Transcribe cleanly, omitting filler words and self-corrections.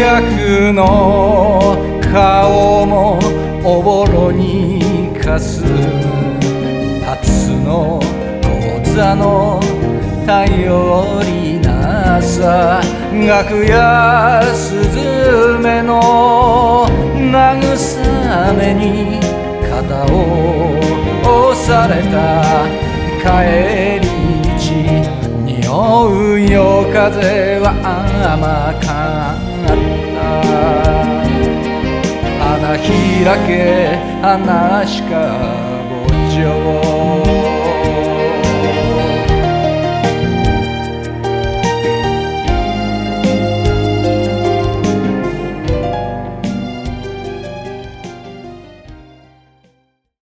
客の顔もおぼろにかすむ初の講座の頼りなさ楽屋すずめの慰めに肩を押された帰り道匂う夜風は甘かった花開け花しかぼっちょ